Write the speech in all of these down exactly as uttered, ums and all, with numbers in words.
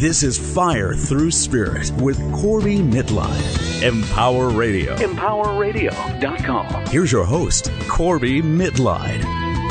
This is Fire Through Spirit with Corby Mitline. Empower Radio. Empower Radio dot com. Here's your host, Corby Mitline.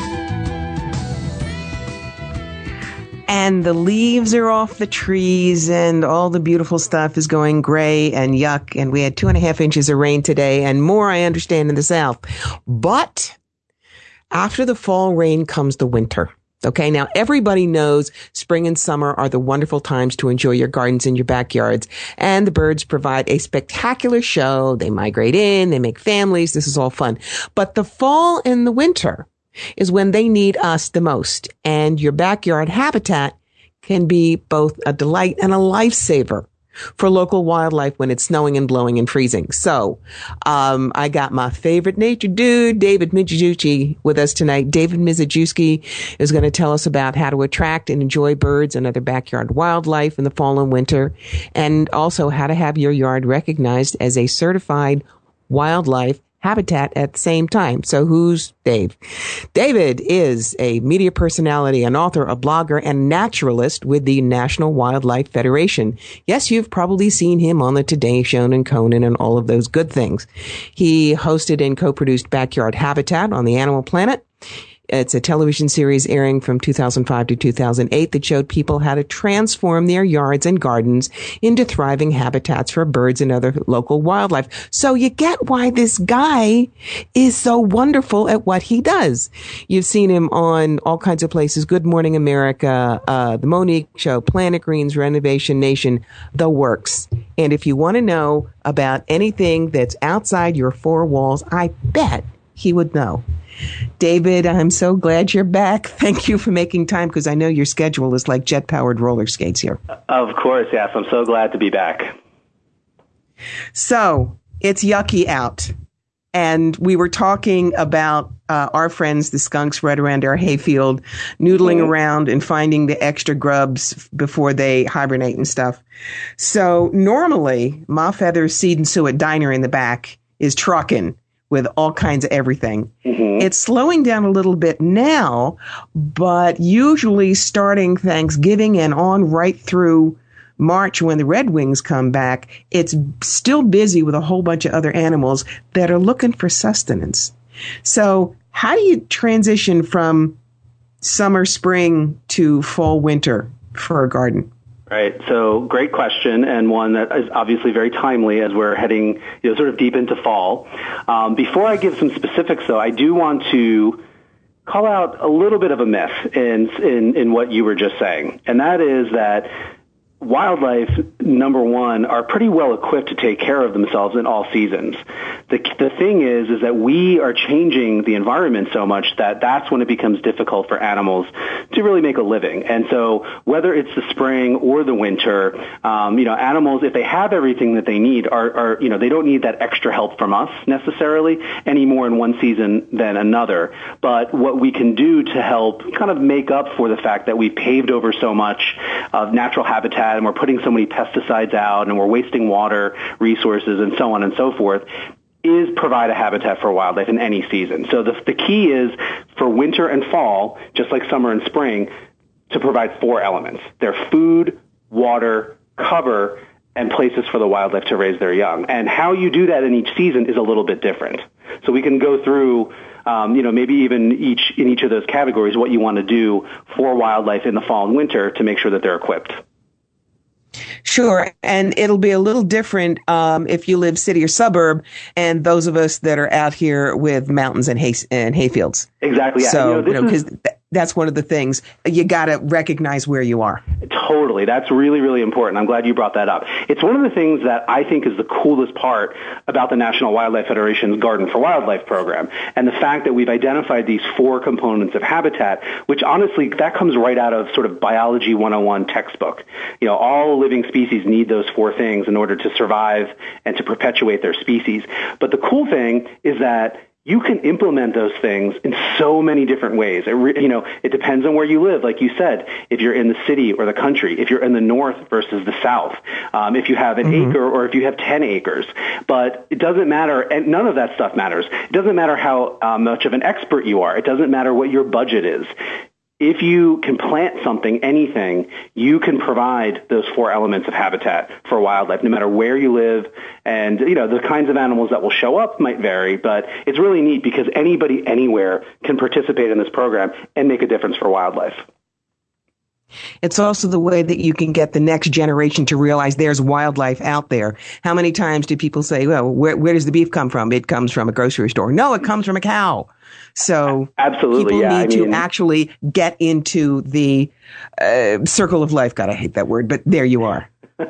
And the leaves are off the trees and all the beautiful stuff is going gray and yuck. And we had two and a half inches of rain today and more, I understand, in the South. But after the fall rain comes the winter. Okay, now everybody knows spring and summer are the wonderful times to enjoy your gardens and your backyards. And the birds provide a spectacular show. They migrate in, they make families. This is all fun. But the fall and the winter is when they need us the most. And your backyard habitat can be both a delight and a lifesaver for local wildlife when it's snowing and blowing and freezing. So, um, I got my favorite nature dude, David Mizejewski, with us tonight. David Mizejewski is going to tell us about how to attract and enjoy birds and other backyard wildlife in the fall and winter, and also how to have your yard recognized as a certified wildlife habitat at the same time. So who's Dave? David is a media personality, an author, a blogger, and naturalist with the National Wildlife Federation. Yes, you've probably seen him on the Today Show and Conan and all of those good things. He hosted and co-produced Backyard Habitat on the Animal Planet. It's a television series airing from two thousand five to two thousand eight that showed people how to transform their yards and gardens into thriving habitats for birds and other local wildlife. So you get why this guy is so wonderful at what he does. You've seen him on all kinds of places, Good Morning America, uh, The Monique Show, Planet Greens, Renovation Nation, the works. And if you want to know about anything that's outside your four walls, I bet he would know. David, I'm so glad you're back. Thank you for making time because I know your schedule is like jet-powered roller skates here. Of course, yes. I'm so glad to be back. So, it's yucky out. And we were talking about uh, our friends, the skunks right around our hayfield, noodling mm-hmm. around and finding the extra grubs before they hibernate and stuff. So, normally, Ma Feather's Seed and Suet Diner in the back is trucking with all kinds of everything. Mm-hmm. It's slowing down a little bit now, but usually starting Thanksgiving and on right through March when the Red Wings come back, it's still busy with a whole bunch of other animals that are looking for sustenance. So how do you transition from summer, spring to fall, winter for a garden? Right. So great question, and one that is obviously very timely as we're heading, you know, sort of deep into fall. Um, before I give some specifics, though, I do want to call out a little bit of a myth in, in, in what you were just saying, and that is that wildlife, number one, are pretty well equipped to take care of themselves in all seasons. The, the thing is, is that we are changing the environment so much that that's when it becomes difficult for animals to really make a living. And so whether it's the spring or the winter, um, you know, animals, if they have everything that they need, are, are, you know, they don't need that extra help from us necessarily any more in one season than another. But what we can do to help kind of make up for the fact that we paved over so much of natural habitat and we're putting so many pesticides out and we're wasting water, resources, and so on and so forth, is provide a habitat for wildlife in any season. So the, the key is for winter and fall, just like summer and spring, to provide four elements. They're food, water, cover, and places for the wildlife to raise their young. And how you do that in each season is a little bit different. So we can go through Um, you know, maybe even each in each of those categories, what you want to do for wildlife in the fall and winter to make sure that they're equipped. Sure. And it'll be a little different um, if you live city or suburb and those of us that are out here with mountains and hay and hayfields. Exactly. Yeah. So, you know, because you know, th- that's one of the things. You got to recognize where you are. Totally. That's really, really important. I'm glad you brought that up. It's one of the things that I think is the coolest part about the National Wildlife Federation's Garden for Wildlife program, and the fact that we've identified these four components of habitat, which honestly, that comes right out of sort of Biology one oh one textbook. You know, all living species need those four things in order to survive and to perpetuate their species. But the cool thing is that you can implement those things in so many different ways. It re- you know, it depends on where you live. Like you said, if you're in the city or the country, if you're in the north versus the south, um, if you have an mm-hmm. acre or if you have ten acres. But it doesn't matter, and none of that stuff matters. It doesn't matter how uh, much of an expert you are. It doesn't matter what your budget is. if you can plant something, anything, you can provide those four elements of habitat for wildlife, no matter where you live. And, you know, the kinds of animals that will show up might vary, but it's really neat because anybody anywhere can participate in this program and make a difference for wildlife. It's also the way that you can get the next generation to realize there's wildlife out there. How many times do people say, well, where, where does the beef come from? It comes from a grocery store. No, it comes from a cow. So absolutely, people yeah. need I to mean, actually get into the uh, circle of life. God, I hate that word, but there you are.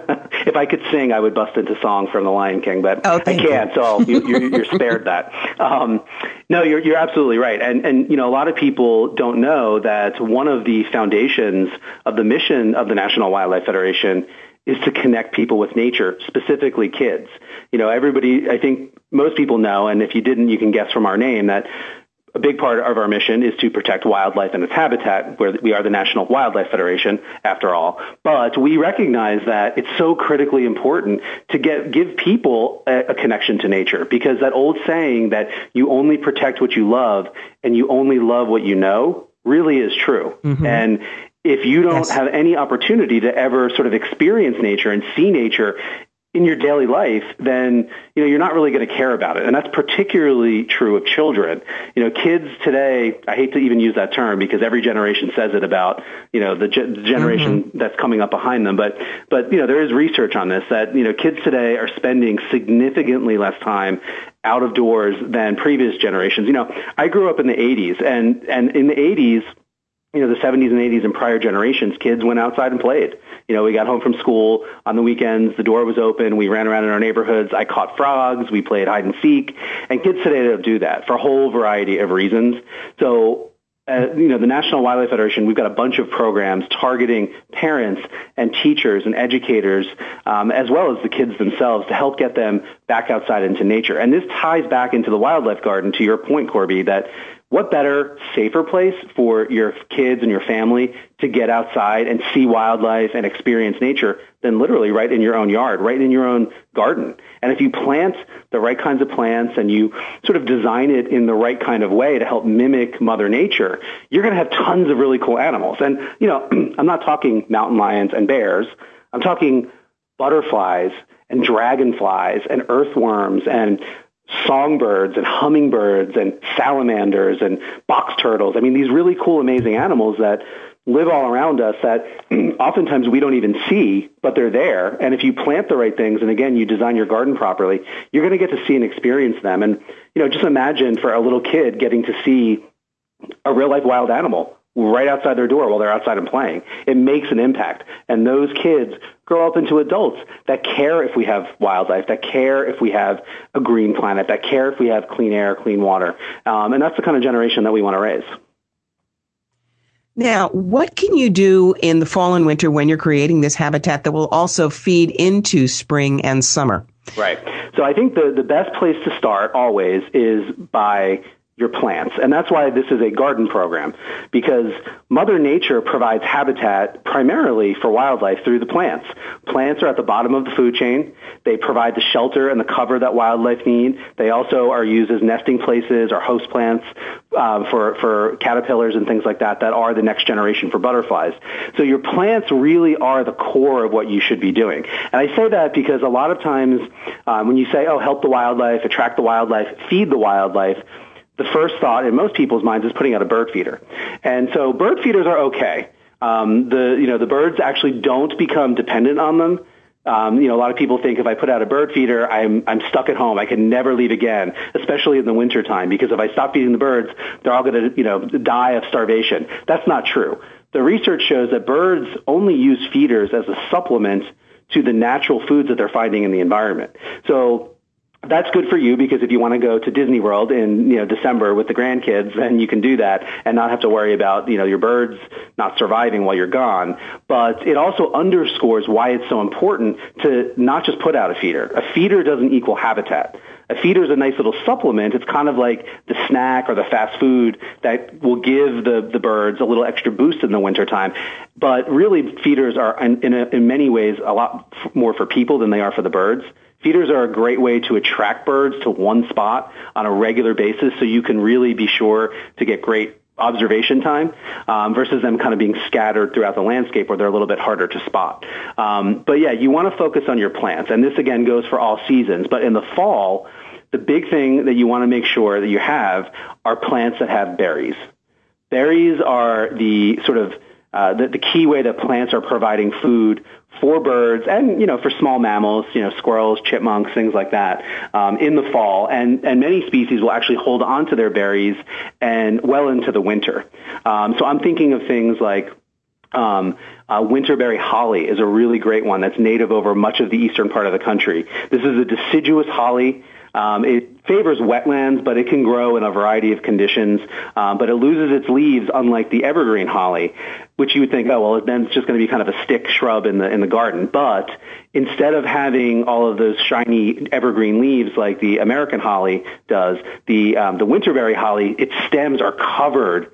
If I could sing, I would bust into song from The Lion King, but oh, I can't, you. so you, you're, you're spared that. Um, no, you're, you're absolutely right. And, and, you know, a lot of people don't know that one of the foundations of the mission of the National Wildlife Federation is to connect people with nature, specifically kids. You know, everybody, I think most people know, and if you didn't, you can guess from our name, that a big part of our mission is to protect wildlife and its habitat, where we are the National Wildlife Federation, after all. But we recognize that it's so critically important to get give people a, a connection to nature, because that old saying that you only protect what you love and you only love what you know really is true. Mm-hmm. And if you don't yes. have any opportunity to ever sort of experience nature and see nature in your daily life, then, you know, you're not really going to care about it. And that's particularly true of children. You know, kids today, I hate to even use that term because every generation says it about, you know, the, ge- the generation mm-hmm. that's coming up behind them. But, but, you know, there is research on this that, you know, kids today are spending significantly less time out of doors than previous generations. You know, I grew up in the eighties, and, and in the eighties, you know, the seventies and eighties and prior generations, kids went outside and played. You know, we got home from school on the weekends, the door was open, we ran around in our neighborhoods, I caught frogs, we played hide and seek, and kids today don't do that for a whole variety of reasons. So, uh, you know, the National Wildlife Federation, we've got a bunch of programs targeting parents and teachers and educators, um, as well as the kids themselves, to help get them back outside into nature. And this ties back into the wildlife garden, to your point, Corby, that what better, safer place for your kids and your family to get outside and see wildlife and experience nature than literally right in your own yard, right in your own garden. And if you plant the right kinds of plants and you sort of design it in the right kind of way to help mimic Mother Nature, you're going to have tons of really cool animals. And, you know, I'm not talking mountain lions and bears. I'm talking butterflies and dragonflies and earthworms and songbirds and hummingbirds and salamanders and box turtles. I mean, these really cool, amazing animals that live all around us that oftentimes we don't even see, but they're there. And if you plant the right things, and again, you design your garden properly, you're going to get to see and experience them. And, you know, just imagine for a little kid getting to see a real life wild animal right outside their door while they're outside and playing. It makes an impact. And those kids grow up into adults that care if we have wildlife, that care if we have a green planet, that care if we have clean air, clean water. Um, and that's the kind of generation that we want to raise. Now, what can you do in the fall and winter when you're creating this habitat that will also feed into spring and summer? Right. So I think the, the best place to start always is by your plants. And that's why this is a garden program, because Mother Nature provides habitat primarily for wildlife through the plants. Plants are at the bottom of the food chain. They provide the shelter and the cover that wildlife need. They also are used as nesting places or host plants uh, for, for caterpillars and things like that that are the next generation for butterflies. So your plants really are the core of what you should be doing. And I say that because a lot of times um, when you say, oh, help the wildlife, attract the wildlife, feed the wildlife, the first thought in most people's minds is putting out a bird feeder. And so bird feeders are okay. Um, the, you know, the birds actually don't become dependent on them. Um, you know, a lot of people think if I put out a bird feeder, I'm, I'm stuck at home. I can never leave again, especially in the wintertime, because if I stop feeding the birds, they're all going to, you know, die of starvation. That's not true. The research shows that birds only use feeders as a supplement to the natural foods that they're finding in the environment. So that's good for you, because if you want to go to Disney World in, you know, December with the grandkids, then you can do that and not have to worry about, you know, your birds not surviving while you're gone. But it also underscores why it's so important to not just put out a feeder. A feeder doesn't equal habitat. A feeder is a nice little supplement. It's kind of like the snack or the fast food that will give the, the birds a little extra boost in the wintertime. But really, feeders are in, in, a, in many ways a lot more for people than they are for the birds. Feeders are a great way to attract birds to one spot on a regular basis, so you can really be sure to get great observation time um, versus them kind of being scattered throughout the landscape where they're a little bit harder to spot. Um, but yeah, you want to focus on your plants. And this, again, goes for all seasons. But in the fall, the big thing that you want to make sure that you have are plants that have berries. Berries are the sort of uh, the, the key way that plants are providing food for birds and, you know, for small mammals, you know, squirrels, chipmunks, things like that, um, in the fall. And, and many species will actually hold on to their berries and well into the winter. Um, so I'm thinking of things like Um, uh, winterberry holly is a really great one that's native over much of the eastern part of the country. This is a deciduous holly. Um, it favors wetlands, but it can grow in a variety of conditions. Um, but it loses its leaves, unlike the evergreen holly, which you would think, oh well, then it's just going to be kind of a stick shrub in the in the garden. But instead of having all of those shiny evergreen leaves like the American holly does, the um, the winterberry holly, its stems are covered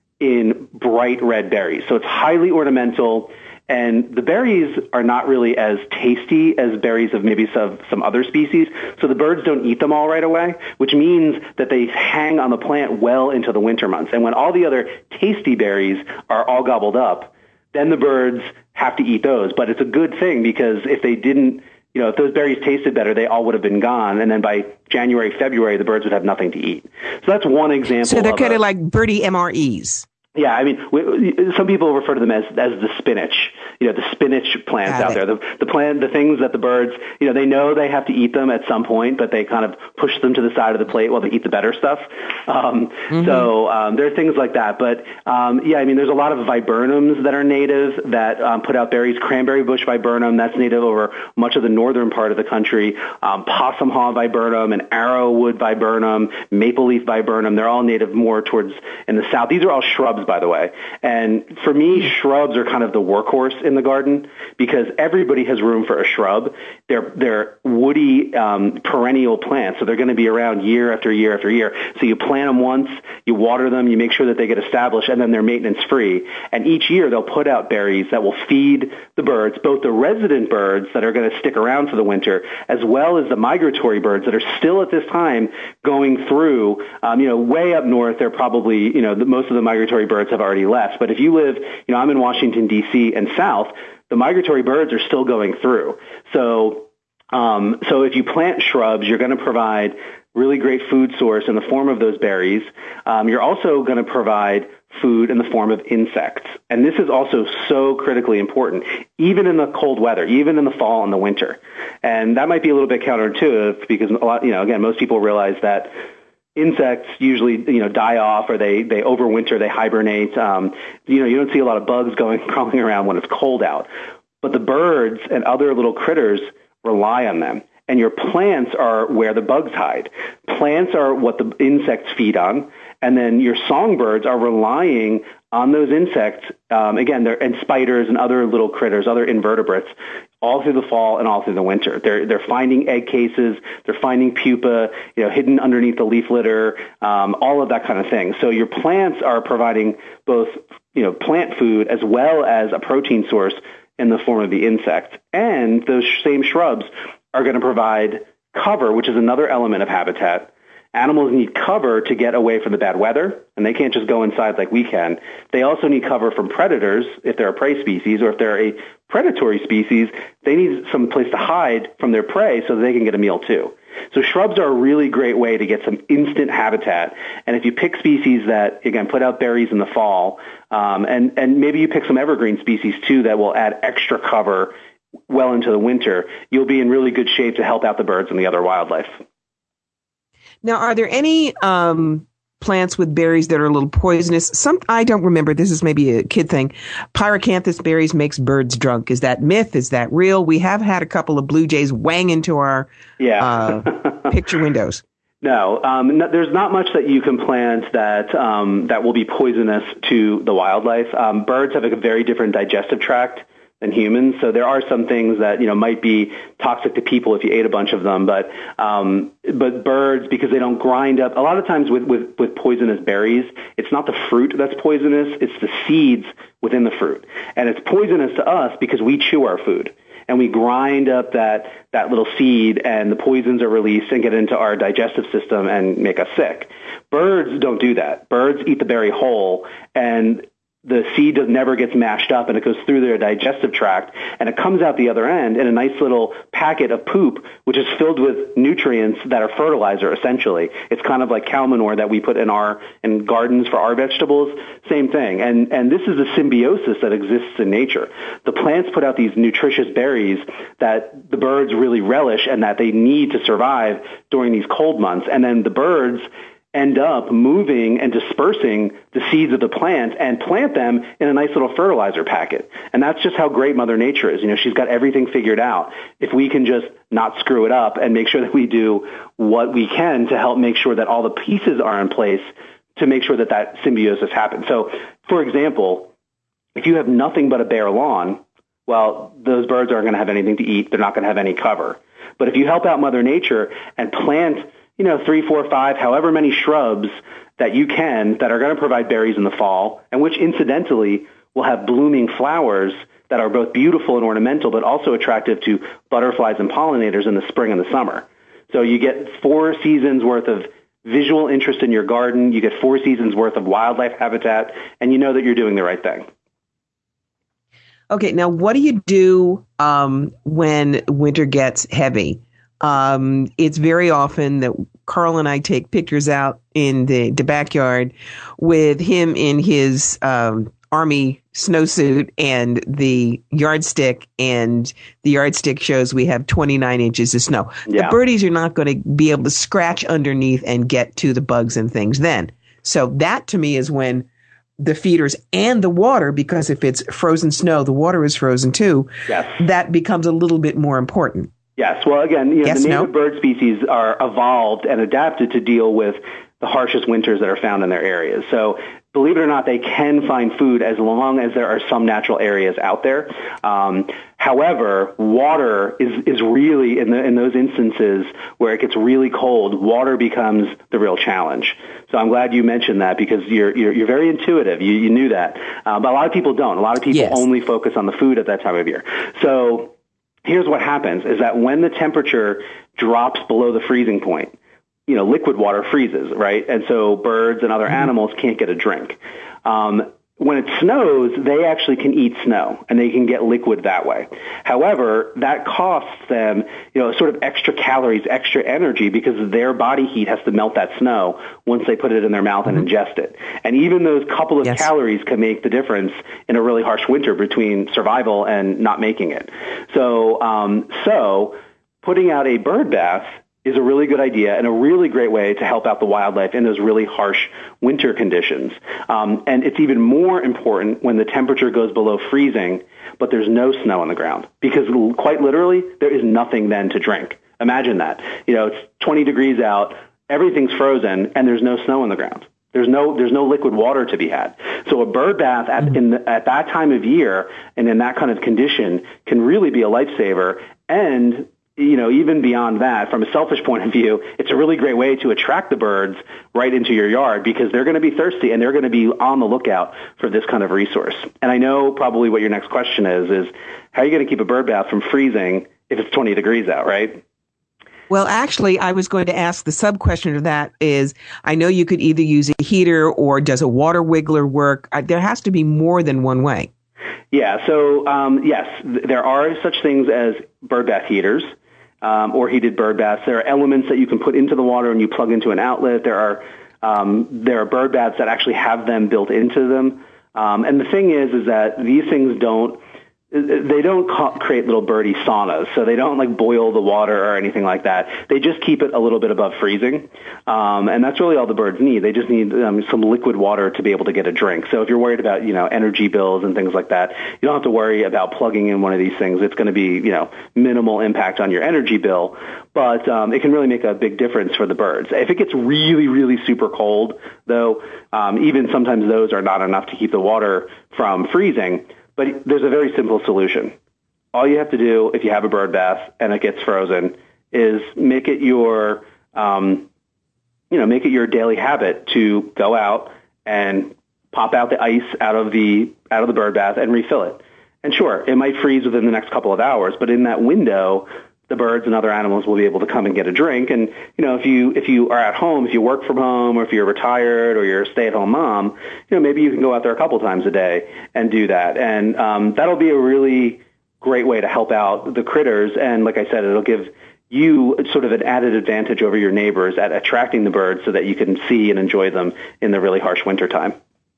in bright red berries. So it's highly ornamental, and the berries are not really as tasty as berries of maybe some, some other species. So the birds don't eat them all right away, which means that they hang on the plant well into the winter months. And when all the other tasty berries are all gobbled up, then the birds have to eat those. But it's a good thing, because if they didn't, you know, if those berries tasted better, they all would have been gone. And then by January, February, the birds would have nothing to eat. So that's one example. So they're of kind a, of like birdie M R Es. Yeah, I mean, we, some people refer to them as as the spinach. You know, the spinach plants out there, the the plant, the things that the birds, you know, they know they have to eat them at some point, but they kind of push them to the side of the plate while they eat the better stuff. Um, mm-hmm. So um, there are things like that. But um, yeah, I mean, there's a lot of viburnums that are native that um, put out berries. Cranberry bush viburnum, that's native over much of the northern part of the country. Um, possum haw viburnum and arrowwood viburnum, maple leaf viburnum, they're all native more towards in the south. These are all shrubs, by the way. And for me, shrubs are kind of the workhorse in the garden, because everybody has room for a shrub. They're they're woody um, perennial plants, so they're going to be around year after year after year. So you plant them once, you water them, you make sure that they get established, and then they're maintenance free. And each year they'll put out berries that will feed the birds, both the resident birds that are going to stick around for the winter, as well as the migratory birds that are still at this time going through. Um, you know, way up north, they're probably, you know, the, most of the migratory birds have already left. But if you live, you know, I'm in Washington, D C and south, the migratory birds are still going through. So, um, so if you plant shrubs, you're going to provide really great food source in the form of those berries. Um, you're also going to provide food in the form of insects. And this is also so critically important, even in the cold weather, even in the fall and the winter. And that might be a little bit counterintuitive, because a lot, you know, again, most people realize that insects usually, you know, die off, or they, they overwinter, they hibernate. Um, you know, you don't see a lot of bugs going crawling around when it's cold out. But the birds and other little critters rely on them. And your plants are where the bugs hide. Plants are what the insects feed on. And then your songbirds are relying on those insects. Um, again, they're, and spiders and other little critters, other invertebrates, all through the fall and all through the winter. They're they're finding egg cases, they're finding pupa, you know, hidden underneath the leaf litter, um, all of that kind of thing. So your plants are providing both, you know, plant food as well as a protein source in the form of the insect. And those same shrubs are going to provide cover, which is another element of habitat. Animals need cover to get away from the bad weather, and they can't just go inside like we can. They also need cover from predators if they're a prey species, or if they're a predatory species, they need some place to hide from their prey so that they can get a meal too. So shrubs are a really great way to get some instant habitat. And if you pick species that, again, put out berries in the fall, um, and, and maybe you pick some evergreen species too that will add extra cover well into the winter, you'll be in really good shape to help out the birds and the other wildlife. Now, are there any um, plants with berries that are a little poisonous? Some I don't remember. This is maybe a kid thing. Pyracanthus berries makes birds drunk. Is that myth? Is that real? We have had a couple of blue jays wang into our yeah. uh, picture windows. No, um, no, there's not much that you can plant that um, that will be poisonous to the wildlife. Um, birds have a very different digestive tract than humans, so there are some things that, you know, might be toxic to people if you ate a bunch of them. But um, but birds, because they don't grind up, a lot of times with, with, with poisonous berries, it's not the fruit that's poisonous, it's the seeds within the fruit. And it's poisonous to us because we chew our food. and we grind up that, that little seed, and the poisons are released and get into our digestive system and make us sick. Birds don't do that. Birds eat the berry whole, and the seed does, never gets mashed up, and it goes through their digestive tract, and it comes out the other end in a nice little packet of poop, which is filled with nutrients that are fertilizer, essentially. It's kind of like cow manure that we put in our in gardens for our vegetables. Same thing. And, and this is a symbiosis that exists in nature. The plants put out these nutritious berries that the birds really relish and that they need to survive during these cold months. And then the birds end up moving and dispersing the seeds of the plant and plant them in a nice little fertilizer packet. And that's just how great Mother Nature is. You know, she's got everything figured out. If we can just not screw it up and make sure that we do what we can to help make sure that all the pieces are in place to make sure that that symbiosis happens. So, for example, if you have nothing but a bare lawn, well, those birds aren't going to have anything to eat. They're not going to have any cover. But if you help out Mother Nature and plant, you know, three, four, five, however many shrubs that you can that are going to provide berries in the fall, and which incidentally will have blooming flowers that are both beautiful and ornamental, but also attractive to butterflies and pollinators in the spring and the summer. So you get four seasons worth of visual interest in your garden, you get four seasons worth of wildlife habitat, and you know that you're doing the right thing. Okay, now what do you do um, when winter gets heavy? Um, it's very often that Carl and I take pictures out in the, the backyard with him in his um, army snowsuit and the yardstick, and the yardstick shows we have twenty-nine inches of snow. Yeah. The birdies are not going to be able to scratch underneath and get to the bugs and things then. So that to me is when the feeders and the water, because if it's frozen snow, the water is frozen too. Yes. That becomes a little bit more important. Yes. Well, again, you know, yes, the native no? bird species are evolved and adapted to deal with the harshest winters that are found in their areas. So believe it or not, they can find food as long as there are some natural areas out there. Um, however, water is, is really, in, the, in those instances where it gets really cold, water becomes the real challenge. So I'm glad you mentioned that, because you're, you're, you're very intuitive. You, you knew that. Uh, but a lot of people don't. A lot of people yes. only focus on the food at that time of year. So here's what happens is that when the temperature drops below the freezing point, you know, liquid water freezes, right? And so birds and other animals can't get a drink. Um, when it snows, they actually can eat snow, and they can get liquid that way. However, that costs them, you know, sort of extra calories, extra energy, because their body heat has to melt that snow once they put it in their mouth and ingest it. And even those couple of yes. calories can make the difference in a really harsh winter between survival and not making it. So, um, so putting out a bird bath is a really good idea and a really great way to help out the wildlife in those really harsh winter conditions. Um, and it's even more important when the temperature goes below freezing, but there's no snow on the ground, because quite literally, there is nothing then to drink. Imagine that. You know, it's twenty degrees out, everything's frozen, and there's no snow on the ground. There's no there's no liquid water to be had. So a bird bath at, in the, at that time of year and in that kind of condition can really be a lifesaver. And you know, even beyond that, from a selfish point of view, it's a really great way to attract the birds right into your yard, because they're going to be thirsty and they're going to be on the lookout for this kind of resource. And I know probably what your next question is, is how are you going to keep a bird bath from freezing if it's twenty degrees out, right? Well, actually, I was going to ask the sub-question to that is, I know you could either use a heater, or does a water wiggler work? There has to be more than one way. Yeah, so um, yes, there are such things as bird bath heaters. Um, or heated bird baths. There are elements that you can put into the water and you plug into an outlet. There are um, there are bird baths that actually have them built into them. Um, and the thing is, is that these things don't they don't ca- create little birdie saunas, so they don't like boil the water or anything like that. They just keep it a little bit above freezing, um, and that's really all the birds need. They just need um, some liquid water to be able to get a drink. So if you're worried about, you know, energy bills and things like that, you don't have to worry about plugging in one of these things. It's going to be, you know, minimal impact on your energy bill, but um, it can really make a big difference for the birds. If it gets really, really super cold, though, um, even sometimes those are not enough to keep the water from freezing. But there's a very simple solution. All you have to do if you have a bird bath and it gets frozen is make it your, um, you know, make it your daily habit to go out and pop out the ice out of the out of the bird bath and refill it. And sure, it might freeze within the next couple of hours, but in that window, the birds and other animals will be able to come and get a drink. And, you know, if you if you are at home, if you work from home, or if you're retired or you're a stay-at-home mom, you know, maybe you can go out there a couple times a day and do that. And um, that'll be a really great way to help out the critters. And like I said, it'll give you sort of an added advantage over your neighbors at attracting the birds so that you can see and enjoy them in the really harsh winter time.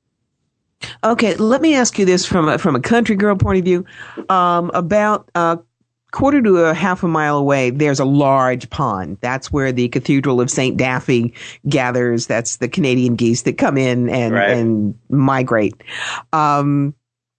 Okay, let me ask you this from a, from a country girl point of view. Um, about a uh, quarter to a half a mile away, there's a large pond. That's where the Cathedral of Saint Daffy gathers. That's the Canadian geese that come in and, right. and migrate. Um,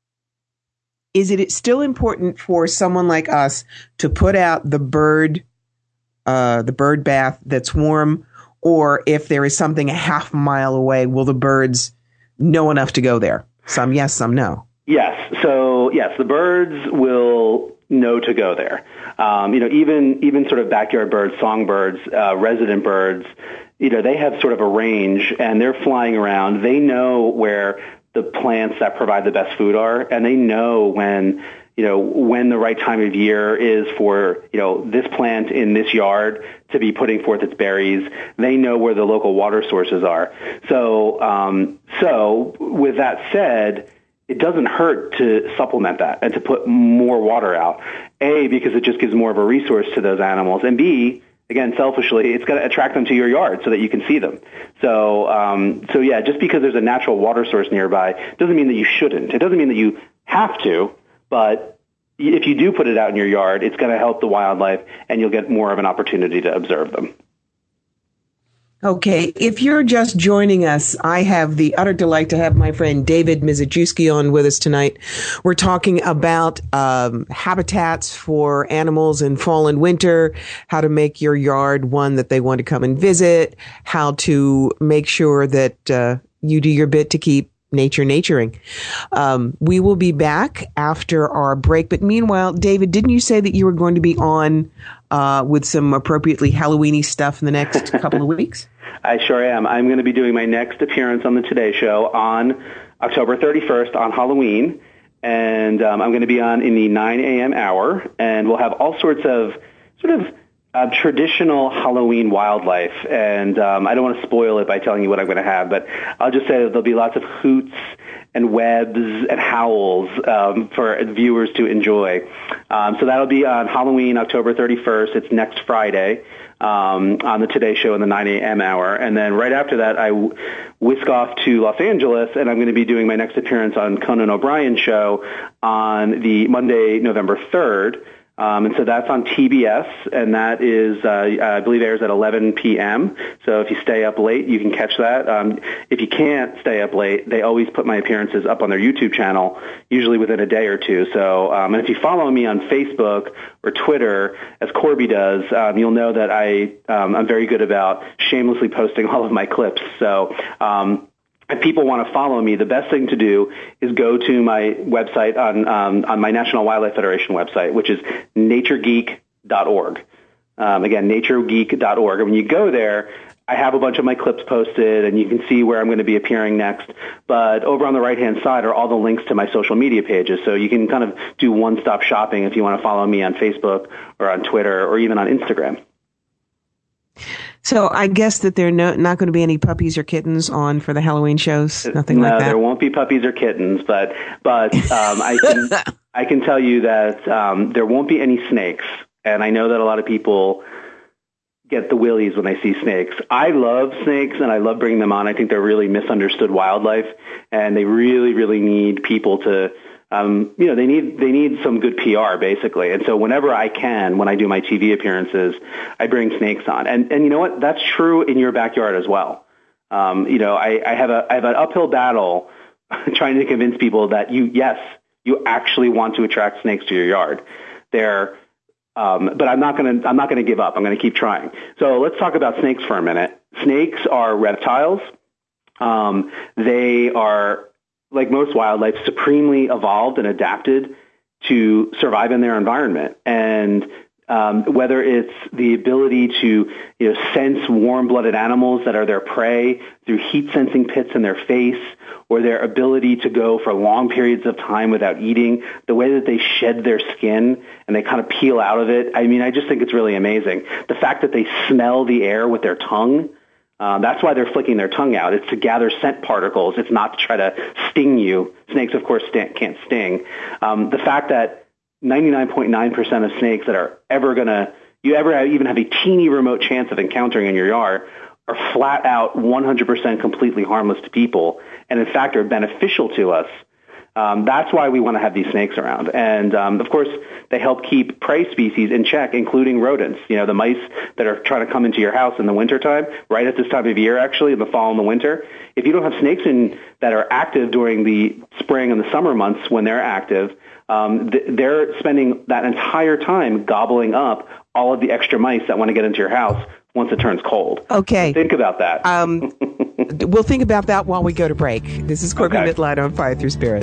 is it still important for someone like us to put out the bird, uh, the bird bath that's warm, or if there is something a half mile away, will the birds know enough to go there? Some yes, some no. Yes. So yes, the birds will know to go there. Um, you know, even even sort of backyard birds, songbirds, uh, resident birds, you know, they have sort of a range and they're flying around. They know where the plants that provide the best food are, and they know when, you know, when the right time of year is for, you know, this plant in this yard to be putting forth its berries. They know where the local water sources are. So, um, so with that said, it doesn't hurt to supplement that and to put more water out. A, because it just gives more of a resource to those animals, and B, again, selfishly, it's going to attract them to your yard so that you can see them. So, um, so yeah, just because there's a natural water source nearby doesn't mean that you shouldn't. It doesn't mean that you have to, but if you do put it out in your yard, it's going to help the wildlife, and you'll get more of an opportunity to observe them. Okay, if you're just joining us, I have the utter delight to have my friend David Mizejewski on with us tonight. We're talking about um, habitats for animals in fall and winter, how to make your yard one that they want to come and visit, how to make sure that uh, you do your bit to keep nature naturing. Um, we will be back after our break. But meanwhile, David, didn't you say that you were going to be on uh, with some appropriately Halloween-y stuff in the next couple of weeks? I sure am. I'm going to be doing my next appearance on the Today Show on October thirty-first on Halloween. And um, I'm going to be on in the nine a.m. hour. And we'll have all sorts of sort of Uh, traditional Halloween wildlife, and um, I don't want to spoil it by telling you what I'm going to have, but I'll just say that there'll be lots of hoots and webs and howls um, for viewers to enjoy. Um, so that'll be on Halloween, October thirty-first. It's next Friday um, on the Today Show in the nine a.m. hour. And then right after that, I w- whisk off to Los Angeles, and I'm going to be doing my next appearance on Conan O'Brien's show on the Monday, November third. Um, and so that's on T B S, and that is, uh, I believe, airs at eleven p.m. So if you stay up late, you can catch that. Um, if you can't stay up late, they always put my appearances up on their YouTube channel, usually within a day or two. So, um, and if you follow me on Facebook or Twitter, as Corby does, um, you'll know that I, um, I'm very good about shamelessly posting all of my clips. So, um, if people want to follow me, the best thing to do is go to my website on um, on my National Wildlife Federation website, which is nature geek dot org. Um, again, nature geek dot org. And when you go there, I have a bunch of my clips posted, and you can see where I'm going to be appearing next. But over on the right-hand side are all the links to my social media pages, so you can kind of do one-stop shopping if you want to follow me on Facebook or on Twitter or even on Instagram. So I guess that there are no, not going to be any puppies or kittens on for the Halloween shows? Nothing no, like that? No, there won't be puppies or kittens, but but um, I can I can tell you that um, there won't be any snakes. And I know that a lot of people get the willies when they see snakes. I love snakes, and I love bringing them on. I think they're really misunderstood wildlife, and they really, really need people to Um, you know, they need they need some good P R, basically. And so whenever I can, when I do my T V appearances, I bring snakes on. And and you know what? That's true in your backyard as well. Um, you know, I, I have a I have an uphill battle trying to convince people that you yes, you actually want to attract snakes to your yard. They're um, but I'm not gonna I'm not gonna give up. I'm gonna keep trying. So let's talk about snakes for a minute. Snakes are reptiles. Um, they are, like most wildlife, supremely evolved and adapted to survive in their environment. And Um, whether it's the ability to, you know, sense warm-blooded animals that are their prey through heat-sensing pits in their face, or their ability to go for long periods of time without eating, the way that they shed their skin and they kind of peel out of it. I mean, I just think it's really amazing. The fact that they smell the air with their tongue, uh, that's why they're flicking their tongue out. It's to gather scent particles. It's not to try to sting you. Snakes, of course, st- can't sting. Um, the fact that ninety-nine point nine percent of snakes that are ever going to, you ever have, even have a teeny remote chance of encountering in your yard are flat out one hundred percent completely harmless to people, and in fact are beneficial to us. Um, that's why we want to have these snakes around. And, um, of course, they help keep prey species in check, including rodents. You know, the mice that are trying to come into your house in the wintertime, right at this time of year, actually, in the fall and the winter. If you don't have snakes in that are active during the spring and the summer months when they're active, um, th- they're spending that entire time gobbling up all of the extra mice that want to get into your house once it turns cold. Okay. So think about that. Um, we'll think about that while we go to break. This is Corby Okay. Mitline on Fire Through Spirit.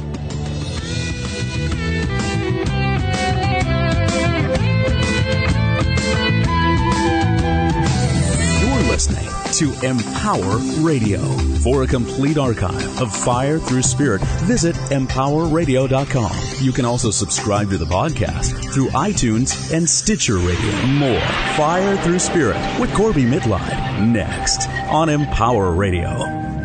You're listening to Empower Radio. For a complete archive of Fire Through Spirit, visit empower radio dot com. You can also subscribe to the podcast through iTunes and Stitcher Radio. More Fire Through Spirit with Corby Mitline next on Empower Radio.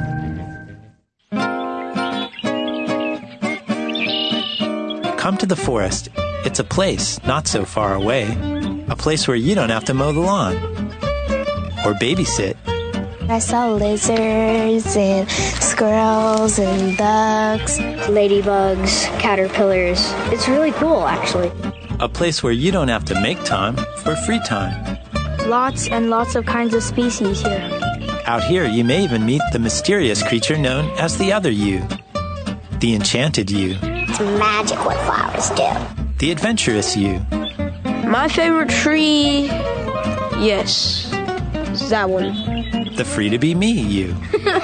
Come to the forest. It's a place not so far away. A place where you don't have to mow the lawn or babysit. I saw lizards and squirrels and ducks, ladybugs, caterpillars. It's really cool, actually. A place where you don't have to make time for free time. Lots and lots of kinds of species here. Out here, you may even meet the mysterious creature known as the other you, the enchanted you, It's magic what flowers do. the adventurous you, My favorite tree, yes, it's that one. the free-to-be-me you.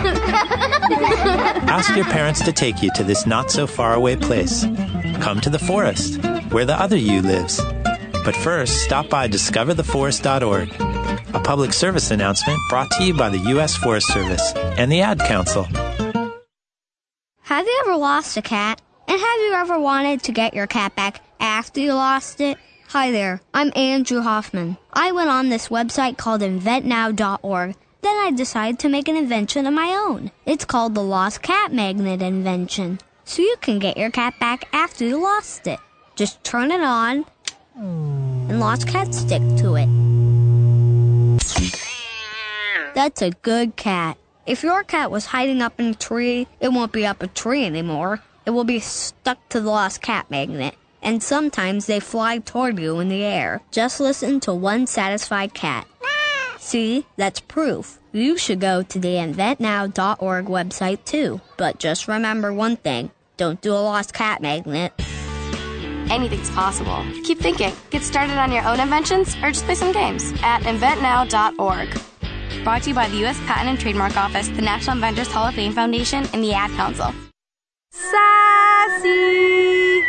Ask your parents to take you to this not-so-far-away place. Come to the forest, where the other you lives. But first, stop by discover the forest dot org, a public service announcement brought to you by the U S Forest Service and the Ad Council. Have you ever lost a cat? And have you ever wanted to get your cat back after you lost it? Hi there, I'm Andrew Hoffman. I went on this website called invent now dot org. Then I decided to make an invention of my own. It's called the Lost Cat Magnet Invention. So you can get your cat back after you lost it. Just turn it on, and lost cats stick to it. That's a good cat. If your cat was hiding up in a tree, it won't be up a tree anymore. It will be stuck to the lost cat magnet. And sometimes they fly toward you in the air. Just listen to one satisfied cat. See, that's proof. You should go to the invent now dot org website too. But just remember one thing. Don't do a lost cat magnet. Anything's possible. Keep thinking. Get started on your own inventions or just play some games at invent now dot org. Brought to you by the U S Patent and Trademark Office, the National Inventors Hall of Fame Foundation, and the Ad Council. Sassy!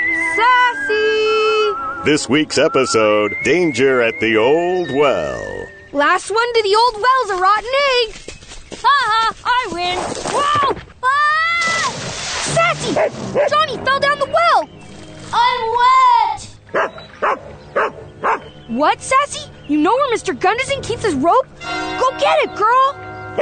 Sassy! This week's episode, Danger at the Old Well. Last one to the old well's a rotten egg! Ha I win! Whoa! Ah! Sassy! Johnny fell down the well! I'm wet! What, Sassy? You know where Mister Gunderson keeps his rope? Go get it, girl!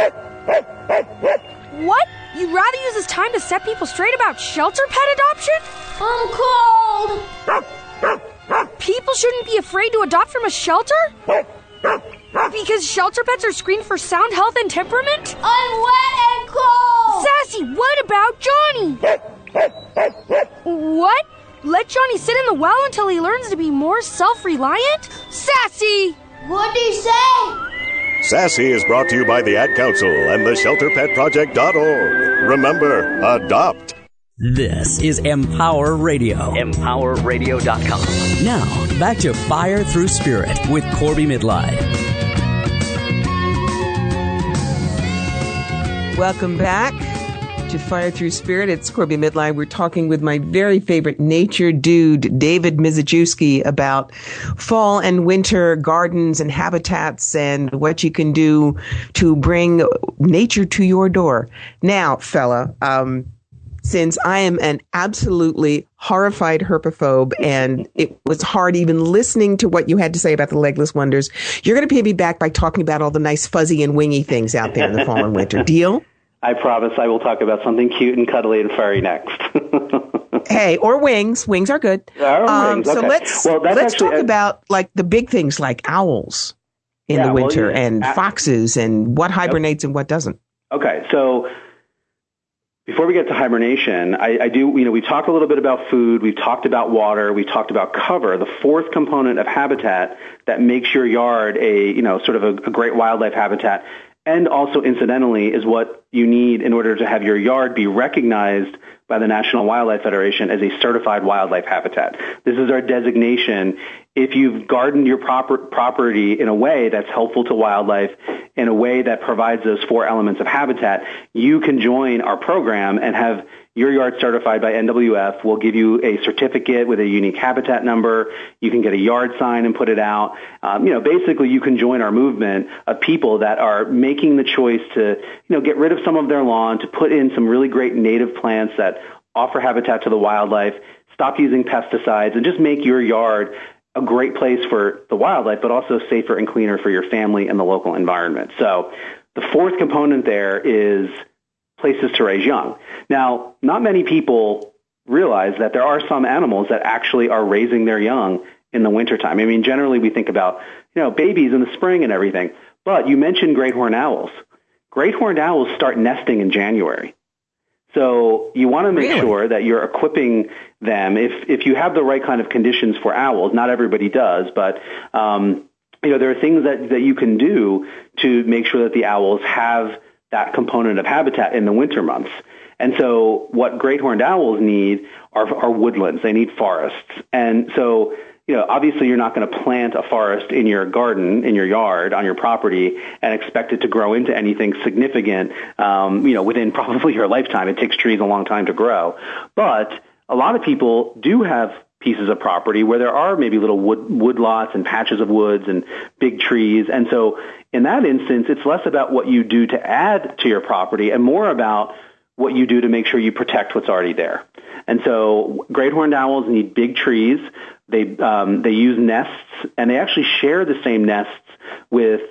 What? You'd rather use this time to set people straight about shelter pet adoption? I'm cold! People shouldn't be afraid to adopt from a shelter? Because shelter pets are screened for sound health and temperament? I'm wet and cold! Sassy, what about Johnny? What? Let Johnny sit in the well until he learns to be more self-reliant? Sassy! What'd he say? Sassy is brought to you by the Ad Council and the shelter pet project dot org. Remember, adopt. This is Empower Radio. empower radio dot com. Now, back to Fire Through Spirit with Corby Mitline. Welcome back. to Fire Through Spirit. It's Corby Midline. We're talking with my very favorite nature dude, David Mizejewski, about fall and winter gardens and habitats and what you can do to bring nature to your door. Now, fella, um, since I am an absolutely horrified herpaphobe and it was hard even listening to what you had to say about the legless wonders, you're going to pay me back by talking about all the nice fuzzy and wingy things out there in the fall and winter. Deal? I promise I will talk about something cute and cuddly and furry next. Hey, or wings. Wings are good. Or um, wings. So okay. let's well, that's let's actually, talk uh, about like the big things like owls in yeah, the winter well, yeah, and uh, foxes and what hibernates yep. and what doesn't. Okay, so before we get to hibernation, I, I do, you know, we talked a little bit about food, we've talked about water, we've talked about cover. The fourth component of habitat that makes your yard a, you know, sort of a, a great wildlife habitat, and also incidentally is what you need in order to have your yard be recognized by the National Wildlife Federation as a certified wildlife habitat. This is our designation. If you've gardened your proper, property in a way that's helpful to wildlife, in a way that provides those four elements of habitat, you can join our program and have your yard certified by N W F. We'll give you a certificate with a unique habitat number. You can get a yard sign and put it out. Um, you know, basically you can join our movement of people that are making the choice to, you know, get rid of some of their lawn, to put in some really great native plants that offer habitat to the wildlife, stop using pesticides, and just make your yard a great place for the wildlife, but also safer and cleaner for your family and the local environment. So the fourth component there is places to raise young. Now, not many people realize that there are some animals that actually are raising their young in the wintertime. I mean, generally we think about, you know, babies in the spring and everything, but you mentioned great horned owls. Great horned owls start nesting in January. So you want to make really? sure that you're equipping them. If if you have the right kind of conditions for owls, not everybody does, but um, you know, there are things that, that you can do to make sure that the owls have that component of habitat in the winter months. And so what great horned owls need are, are woodlands. They need forests. And so, you know, obviously you're not going to plant a forest in your garden, in your yard, on your property, and expect it to grow into anything significant, um, you know, within probably your lifetime. It takes trees a long time to grow. But a lot of people do have pieces of property where there are maybe little wood, wood lots and patches of woods and big trees. And so in that instance, it's less about what you do to add to your property and more about what you do to make sure you protect what's already there. And so great horned owls need big trees. They um, they use nests, and they actually share the same nests with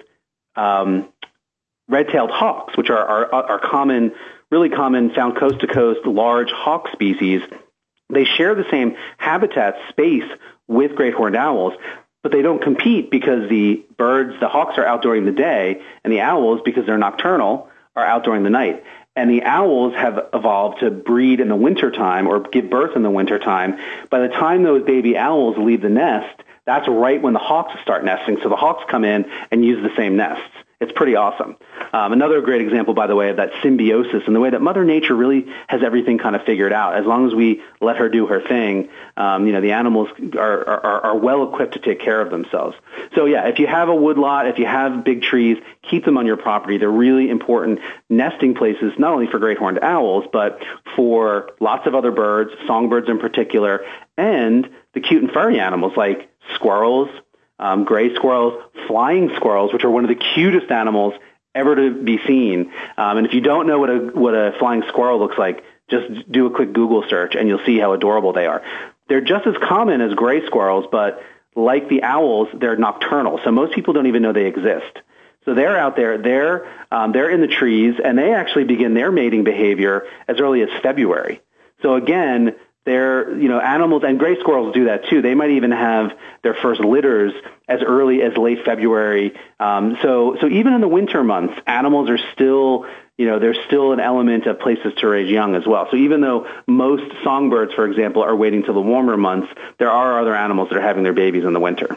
um, red-tailed hawks, which are, are, are common, really common, found coast to coast, large hawk species. They share the same habitat space with great horned owls, but they don't compete because the birds, the hawks, are out during the day, and the owls, because they're nocturnal, are out during the night. And the owls have evolved to breed in the wintertime or give birth in the wintertime. By the time those baby owls leave the nest, that's right when the hawks start nesting. So the hawks come in and use the same nests. It's pretty awesome. Um, another great example, by the way, of that symbiosis and the way that Mother Nature really has everything kind of figured out. As long as we let her do her thing, um, you know, the animals are, are, are well equipped to take care of themselves. So yeah, if you have a wood lot, if you have big trees, keep them on your property. They're really important nesting places, not only for great horned owls, but for lots of other birds, songbirds in particular, and the cute and furry animals like squirrels, Um, gray squirrels, flying squirrels, which are one of the cutest animals ever to be seen. Um, and if you don't know what a what a flying squirrel looks like, just do a quick Google search and you'll see how adorable they are. They're just as common as gray squirrels, but like the owls, they're nocturnal. So most people don't even know they exist. So they're out there, they're um, they're in the trees, and they actually begin their mating behavior as early as February. So again, they're, you know, animals, and gray squirrels do that too. They might even have their first litters as early as late February. Um, so, so even in the winter months, animals are still, you know, there's still an element of places to raise young as well. So even though most songbirds, for example, are waiting till the warmer months, there are other animals that are having their babies in the winter.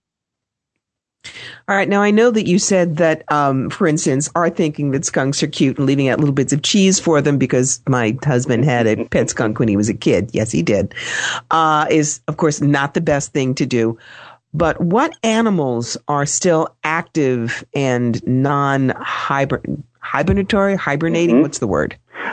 All right. Now, I know that you said that, um, for instance, our thinking that skunks are cute and leaving out little bits of cheese for them because my husband had a pet skunk when he was a kid. Yes, he did. Uh, is, of course, not the best thing to do. But what animals are still active and non-hibernatory, hibernating? Mm-hmm. What's the word?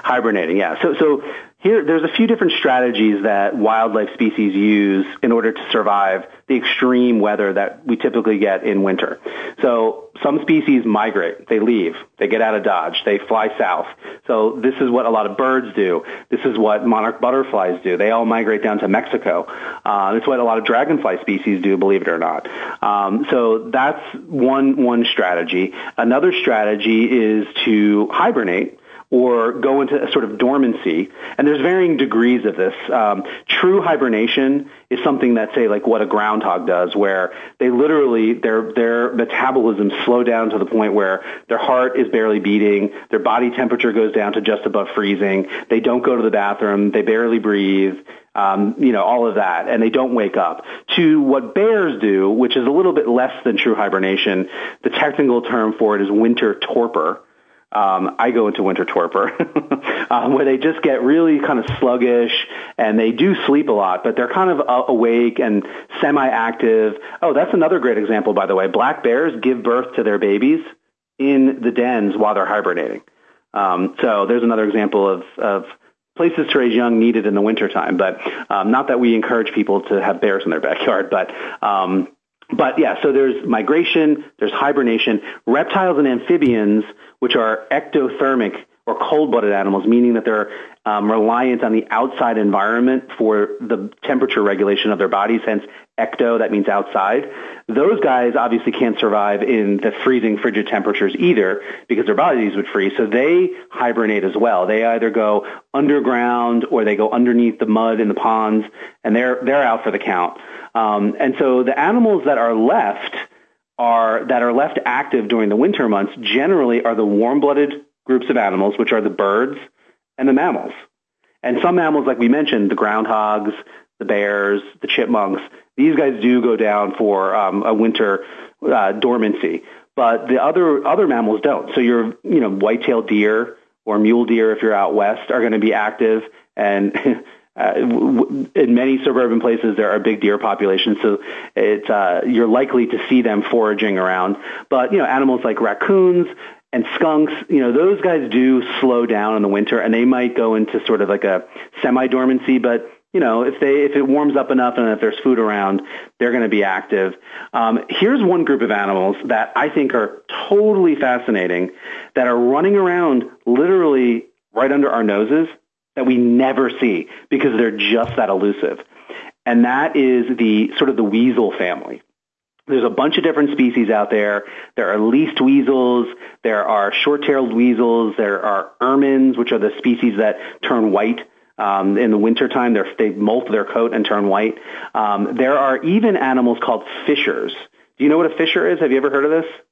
Hibernating, yeah. So, so here, there's a few different strategies that wildlife species use in order to survive the extreme weather that we typically get in winter. So some species migrate. They leave. They get out of Dodge. They fly south. So this is what a lot of birds do. This is what monarch butterflies do. They all migrate down to Mexico. Uh, that's what a lot of dragonfly species do, believe it or not. Um, so that's one one strategy. Another strategy is to hibernate, or go into a sort of dormancy. And there's varying degrees of this. Um, true hibernation is something that, say, like what a groundhog does, where they literally, their their metabolism slow down to the point where their heart is barely beating, their body temperature goes down to just above freezing, they don't go to the bathroom, they barely breathe, um, you know, all of that, and they don't wake up. To what bears do, which is a little bit less than true hibernation, the technical term for it is winter torpor. Um, I go into winter torpor, um, where they just get really kind of sluggish, and they do sleep a lot, but they're kind of uh, awake and semi-active. Oh, that's another great example, by the way. Black bears give birth to their babies in the dens while they're hibernating. Um, so there's another example of, of places to raise young needed in the wintertime, but um, not that we encourage people to have bears in their backyard, but um, But yeah, so there's migration, there's hibernation. Reptiles and amphibians, which are ectothermic or cold-blooded animals, meaning that they're um, reliant on the outside environment for the temperature regulation of their bodies, hence ecto, that means outside. Those guys obviously can't survive in the freezing, frigid temperatures either because their bodies would freeze, so they hibernate as well. They either go underground or they go underneath the mud in the ponds, and they're they're out for the count. Um, and so the animals that are left are that are left active during the winter months generally are the warm-blooded groups of animals, which are the birds and the mammals. And some mammals, like we mentioned, the groundhogs, the bears, the chipmunks, these guys do go down for um, a winter uh, dormancy. But the other other mammals don't. So your you know white-tailed deer or mule deer, if you're out west, are going to be active. And uh, in many suburban places, there are big deer populations, so it's uh, you're likely to see them foraging around. But you know animals like raccoons and skunks, you know, those guys do slow down in the winter, and they might go into sort of like a semi-dormancy, but, you know, if they if it warms up enough and if there's food around, they're going to be active. Um, here's one group of animals that I think are totally fascinating, that are running around literally right under our noses that we never see because they're just that elusive. And that is the sort of the weasel family. There's a bunch of different species out there. There are least weasels. There are short-tailed weasels. There are ermines, which are the species that turn white um, in the wintertime. They're, they molt their coat and turn white. Um, there are even animals called fishers. Do you know what a fisher is? Have you ever heard of this?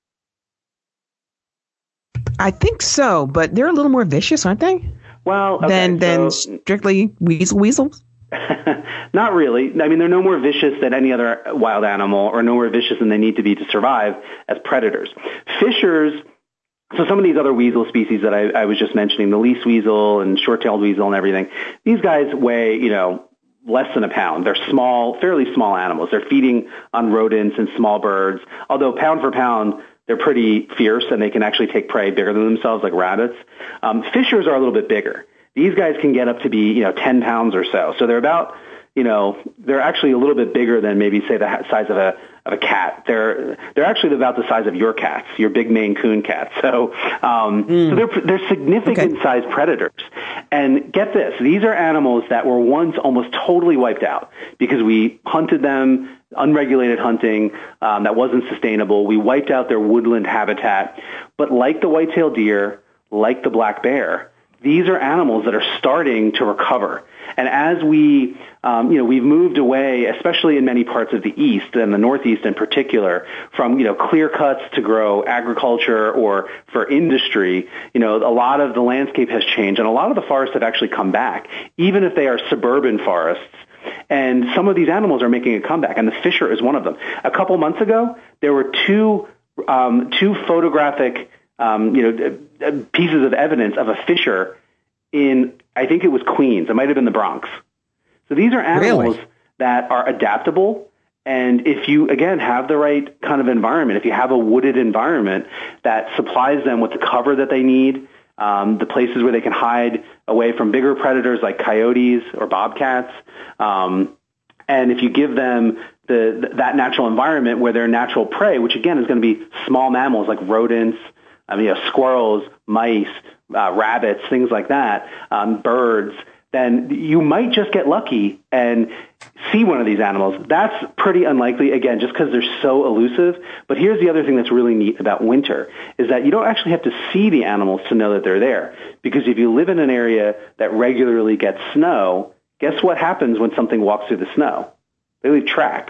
I think so, but they're a little more vicious, aren't they? Well, okay, than, than so, strictly weasel weasels? Not really. I mean, they're no more vicious than any other wild animal, or no more vicious than they need to be to survive as predators. Fishers, so some of these other weasel species that I, I was just mentioning, the least weasel and short-tailed weasel and everything, these guys weigh, you know, less than a pound. They're small, fairly small animals. They're feeding on rodents and small birds, although pound for pound, they're pretty fierce, and they can actually take prey bigger than themselves, like rabbits. Um, fishers are a little bit bigger. These guys can get up to be, you know, ten pounds or so. So they're about, you know, they're actually a little bit bigger than maybe, say, the size of a of a cat. They're they're actually about the size of your cats, your big Maine Coon cat. So, um, mm. so they're they're significant okay. sized predators. And get this, these are animals that were once almost totally wiped out because we hunted them, unregulated hunting um, that wasn't sustainable. We wiped out their woodland habitat. But like the white-tailed deer, like the black bear, these are animals that are starting to recover. And as we, um, you know, we've moved away, especially in many parts of the East and the Northeast in particular, from, you know, clear cuts to grow agriculture or for industry, you know, a lot of the landscape has changed, and a lot of the forests have actually come back, even if they are suburban forests. And some of these animals are making a comeback, and the fisher is one of them. A couple months ago, there were two, um, two photographic Um, you know, uh, pieces of evidence of a fisher in, I think it was Queens. It might have been the Bronx. So these are animals really? that are adaptable. And if you, again, have the right kind of environment, if you have a wooded environment that supplies them with the cover that they need, um, the places where they can hide away from bigger predators like coyotes or bobcats. Um, and if you give them the, that natural environment where their natural prey, which again is going to be small mammals like rodents, I mean, you know, squirrels, mice, uh, rabbits, things like that, um, birds, then you might just get lucky and see one of these animals. That's pretty unlikely, again, just because they're so elusive. But here's the other thing that's really neat about winter, is that you don't actually have to see the animals to know that they're there. Because if you live in an area that regularly gets snow, guess what happens when something walks through the snow? They leave tracks.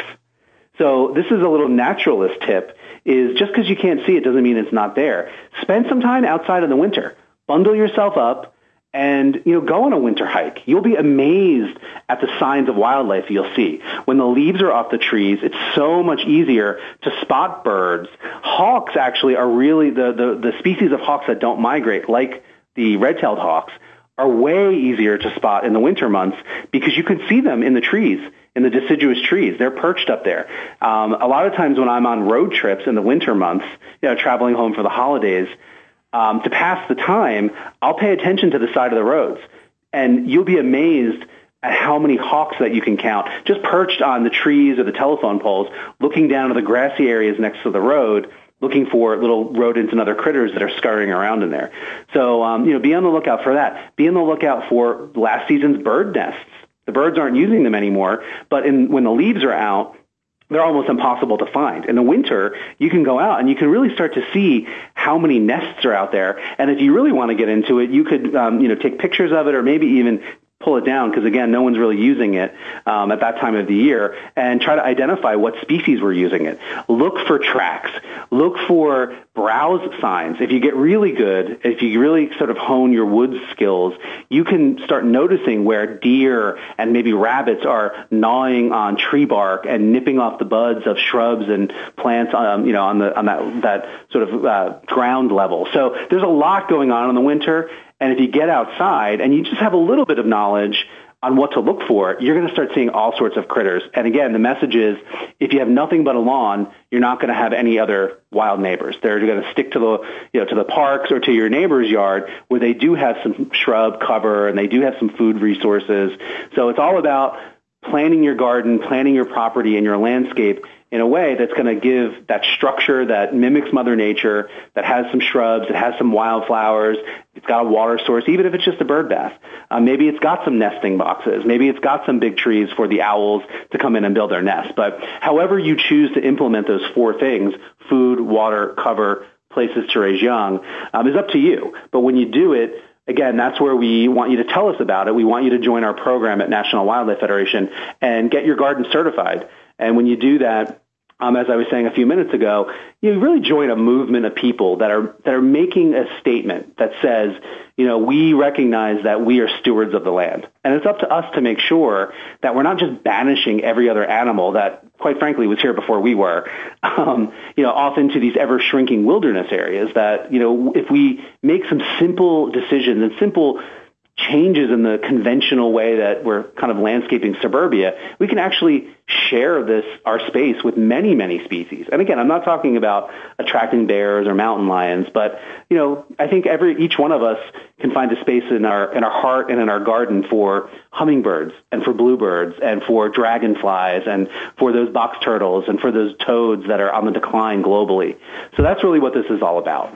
So this is a little naturalist tip, is just because you can't see it doesn't mean it's not there. Spend some time outside in the winter. Bundle yourself up and, you know, go on a winter hike. You'll be amazed at the signs of wildlife you'll see. When the leaves are off the trees, it's so much easier to spot birds. Hawks actually are really, the, the, the species of hawks that don't migrate, like the red-tailed hawks, are way easier to spot in the winter months because you can see them in the trees, in the deciduous trees. They're perched up there. Um, a lot of times when I'm on road trips in the winter months, you know, traveling home for the holidays, Um, to pass the time, I'll pay attention to the side of the roads. And you'll be amazed at how many hawks that you can count, just perched on the trees or the telephone poles, looking down to the grassy areas next to the road, looking for little rodents and other critters that are scurrying around in there. So, um, you know, be on the lookout for that. Be on the lookout for last season's bird nests. The birds aren't using them anymore, but in, when the leaves are out, they're almost impossible to find. In the winter, you can go out and you can really start to see how many nests are out there. And if you really want to get into it, you could, um, you know, take pictures of it or maybe even pull it down because, again, no one's really using it um, at that time of the year, and try to identify what species were using it. Look for tracks. Look for browse signs. If you get really good, if you really sort of hone your woods skills, you can start noticing where deer and maybe rabbits are gnawing on tree bark and nipping off the buds of shrubs and plants, um, you know, on the on that that sort of uh, ground level. So there's a lot going on in the winter. And if you get outside and you just have a little bit of knowledge on what to look for, you're going to start seeing all sorts of critters. And again, the message is, if you have nothing but a lawn, you're not going to have any other wild neighbors. They're going to stick to the, you know, to the parks or to your neighbor's yard where they do have some shrub cover and they do have some food resources. So it's all about planning your garden, planning your property and your landscape in a way that's going to give that structure that mimics Mother Nature, that has some shrubs, it has some wildflowers, it's got a water source, even if it's just a bird bath. Uh, maybe it's got some nesting boxes. Maybe it's got some big trees for the owls to come in and build their nest. But however you choose to implement those four things, food, water, cover, places to raise young, um, is up to you. But when you do it, again, that's where we want you to tell us about it. We want you to join our program at National Wildlife Federation and get your garden certified. And when you do that, um, as I was saying a few minutes ago, you really join a movement of people that are that are making a statement that says, you know, we recognize that we are stewards of the land. And it's up to us to make sure that we're not just banishing every other animal that, quite frankly, was here before we were, um, you know, off into these ever-shrinking wilderness areas. That, you know, if we make some simple decisions and simple changes in the conventional way that we're kind of landscaping suburbia, we can actually share this, our space, with many, many species. And again, I'm not talking about attracting bears or mountain lions, but, you know, I think every, each one of us can find a space in our, in our heart and in our garden for hummingbirds and for bluebirds and for dragonflies and for those box turtles and for those toads that are on the decline globally. So that's really what this is all about.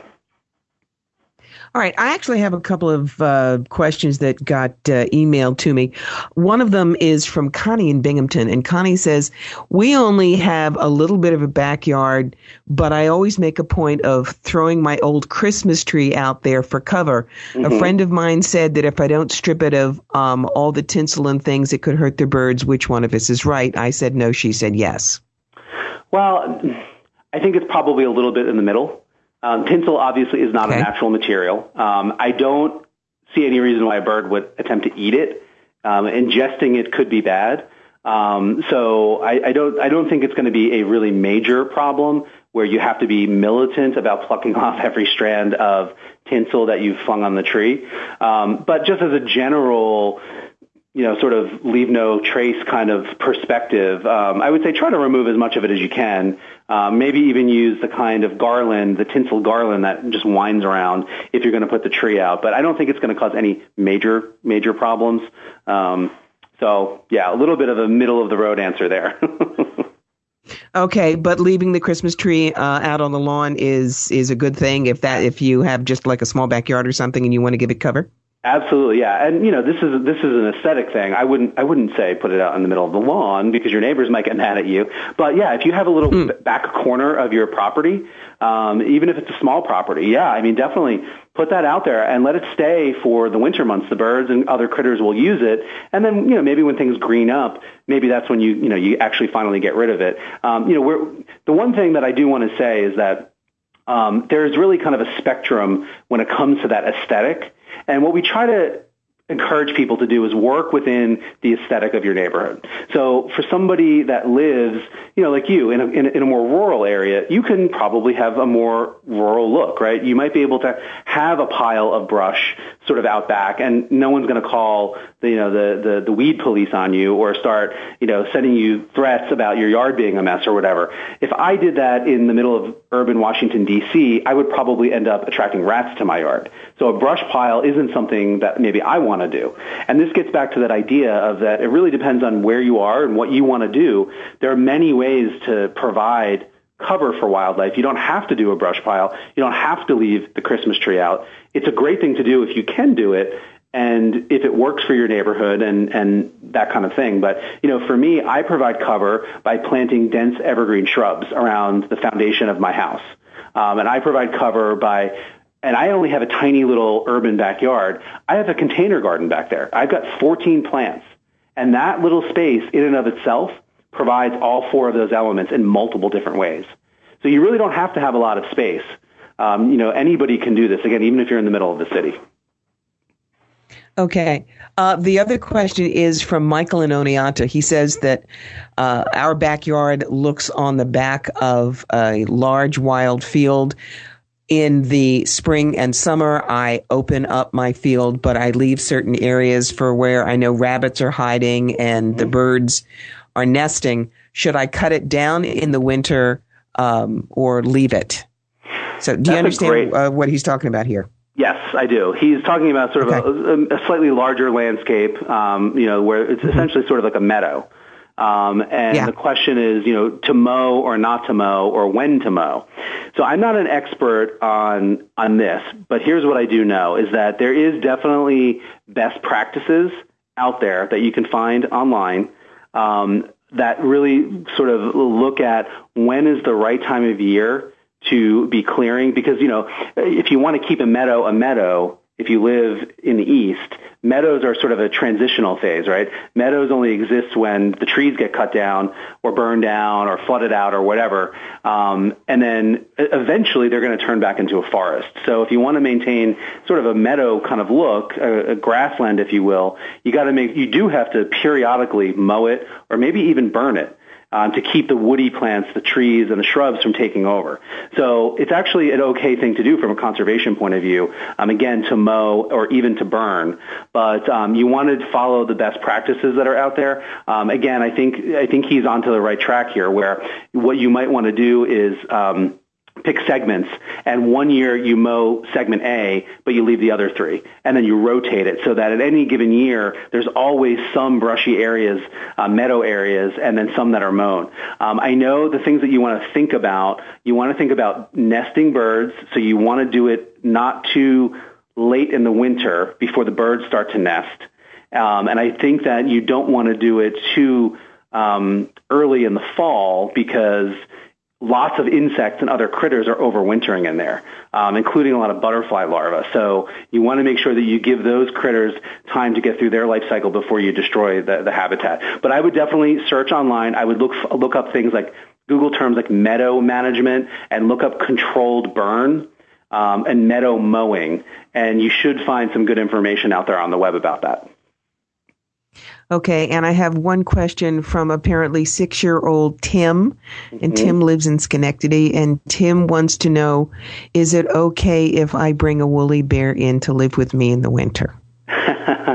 All right. I actually have a couple of uh, questions that got uh, emailed to me. One of them is from Connie in Binghamton. And Connie says, we only have a little bit of a backyard, but I always make a point of throwing my old Christmas tree out there for cover. Mm-hmm. A friend of mine said that if I don't strip it of um, all the tinsel and things, it could hurt the birds. Which one of us is right? I said no. She said yes. Well, I think it's probably a little bit in the middle. Um, tinsel obviously is not okay. a natural material. Um, I don't see any reason why a bird would attempt to eat it. Um, ingesting it could be bad. Um, so I, I don't I don't think it's going to be a really major problem where you have to be militant about plucking off every strand of tinsel that you've flung on the tree. Um, but just as a general you know, sort of leave no trace kind of perspective, um, I would say try to remove as much of it as you can. Um, maybe even use the kind of garland, the tinsel garland that just winds around if you're going to put the tree out. But I don't think it's going to cause any major, major problems. Um, so, yeah, a little bit of a middle-of-the-road answer there. Okay, but leaving the Christmas tree uh, out on the lawn is is a good thing if that if you have just like a small backyard or something and you want to give it cover? Absolutely, yeah. And you know, this is this is an aesthetic thing. I wouldn't I wouldn't say put it out in the middle of the lawn because your neighbors might get mad at you. But yeah, if you have a little mm. back corner of your property, um, even if it's a small property, yeah, I mean, definitely put that out there and let it stay for the winter months. The birds and other critters will use it, and then you know maybe when things green up, maybe that's when you you know you actually finally get rid of it. Um, you know, we're, the one thing that I do want to say is that um, there's really kind of a spectrum when it comes to that aesthetic. And what we try to encourage people to do is work within the aesthetic of your neighborhood. So for somebody that lives, you know, like you, in a, in a, in a more rural area, you can probably have a more rural look, right? You might be able to have a pile of brush sort of out back, and no one's going to call the, you know, the, the, the weed police on you or start, you know, sending you threats about your yard being a mess or whatever. If I did that in the middle of urban Washington, D C, I would probably end up attracting rats to my yard. So a brush pile isn't something that maybe I want to do. And this gets back to that idea of that it really depends on where you are and what you want to do. There are many ways to provide cover for wildlife. You don't have to do a brush pile. You don't have to leave the Christmas tree out. It's a great thing to do if you can do it and if it works for your neighborhood and, and that kind of thing. But, you know, for me, I provide cover by planting dense evergreen shrubs around the foundation of my house. Um, and I provide cover by And I only have a tiny little urban backyard. I have a container garden back there. I've got fourteen plants. And that little space in and of itself provides all four of those elements in multiple different ways. So you really don't have to have a lot of space. Um, you know, anybody can do this, again, even if you're in the middle of the city. Okay. Uh, the other question is from Michael in Oneonta. He says that uh, our backyard looks on the back of a large wild field. In the spring and summer, I open up my field, but I leave certain areas for where I know rabbits are hiding and the birds are nesting. Should I cut it down in the winter um, or leave it? So do you That's understand great, uh, what he's talking about here? Yes, I do. He's talking about sort of okay. a, a slightly larger landscape, um, you know, where it's essentially sort of like a meadow. Um, and yeah. the question is, you know, to mow or not to mow or when to mow. So I'm not an expert on on this, but here's what I do know is that there is definitely best practices out there that you can find online um, that really sort of look at when is the right time of year to be clearing. Because, you know, if you want to keep a meadow a meadow, if you live in the east, meadows are sort of a transitional phase, right? Meadows only exist when the trees get cut down or burned down or flooded out or whatever. Um, and then eventually they're going to turn back into a forest. So if you want to maintain sort of a meadow kind of look, a, a grassland, if you will, you got to make, you do have to periodically mow it or maybe even burn it. Um, to keep the woody plants, the trees, and the shrubs from taking over. So it's actually an okay thing to do from a conservation point of view, um, again, to mow or even to burn. But um, you want to follow the best practices that are out there. Um, again, I think I think he's onto the right track here, where what you might want to do is um, pick segments, and one year you mow segment A, but you leave the other three, and then you rotate it so that at any given year, there's always some brushy areas, uh, meadow areas, and then some that are mown. Um, I know the things that you want to think about, you want to think about nesting birds, so you want to do it not too late in the winter before the birds start to nest. Um, and I think that you don't want to do it too um, early in the fall because lots of insects and other critters are overwintering in there, um, including a lot of butterfly larvae. So you want to make sure that you give those critters time to get through their life cycle before you destroy the, the habitat. But I would definitely search online. I would look look up things like Google terms like meadow management and look up controlled burn um, and meadow mowing, and you should find some good information out there on the web about that. Okay, and I have one question from apparently six-year-old Tim, and mm-hmm. Tim lives in Schenectady, and Tim wants to know, is it okay if I bring a woolly bear in to live with me in the winter?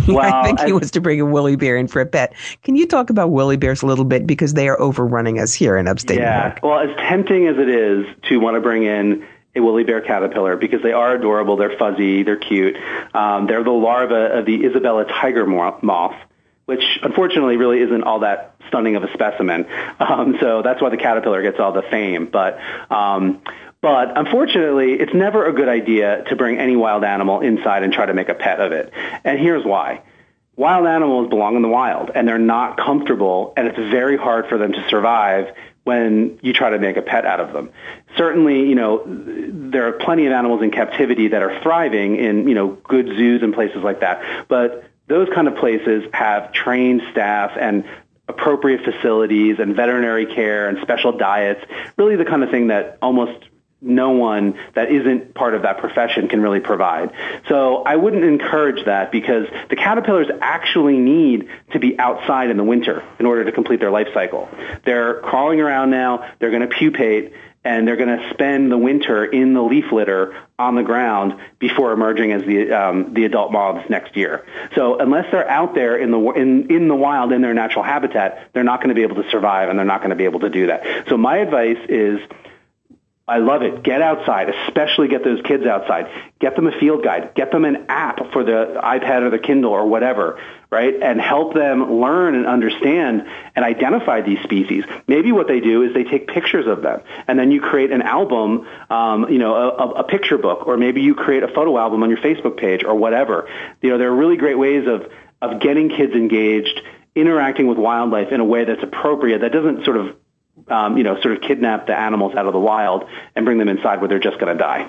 Well, I think he as, wants to bring a woolly bear in for a pet. Can you talk about woolly bears a little bit, because they are overrunning us here in upstate yeah, New York? Well, as tempting as it is to want to bring in a woolly bear caterpillar, because they are adorable, they're fuzzy, they're cute. Um, they're the larva of the Isabella tiger moth, which unfortunately really isn't all that stunning of a specimen. Um, so that's why the caterpillar gets all the fame. But um, but unfortunately, it's never a good idea to bring any wild animal inside and try to make a pet of it. And here's why. Wild animals belong in the wild, and they're not comfortable, and it's very hard for them to survive when you try to make a pet out of them. Certainly, you know, there are plenty of animals in captivity that are thriving in, you know, good zoos and places like that. But those kind of places have trained staff and appropriate facilities and veterinary care and special diets, really the kind of thing that almost no one that isn't part of that profession can really provide. So I wouldn't encourage that, because the caterpillars actually need to be outside in the winter in order to complete their life cycle. They're crawling around now, they're going to pupate, and they're going to spend the winter in the leaf litter on the ground before emerging as the um, the adult moths next year. So unless they're out there in the in in the wild in their natural habitat, they're not going to be able to survive, and they're not going to be able to do that. So my advice is, I love it. Get outside, especially get those kids outside. Get them a field guide. Get them an app for the iPad or the Kindle or whatever, right? And help them learn and understand and identify these species. Maybe what they do is they take pictures of them, and then you create an album, um, you know, a, a picture book, or maybe you create a photo album on your Facebook page or whatever. You know, there are really great ways of, of getting kids engaged, interacting with wildlife in a way that's appropriate, that doesn't sort of Um, you know, sort of kidnap the animals out of the wild and bring them inside where they're just going to die.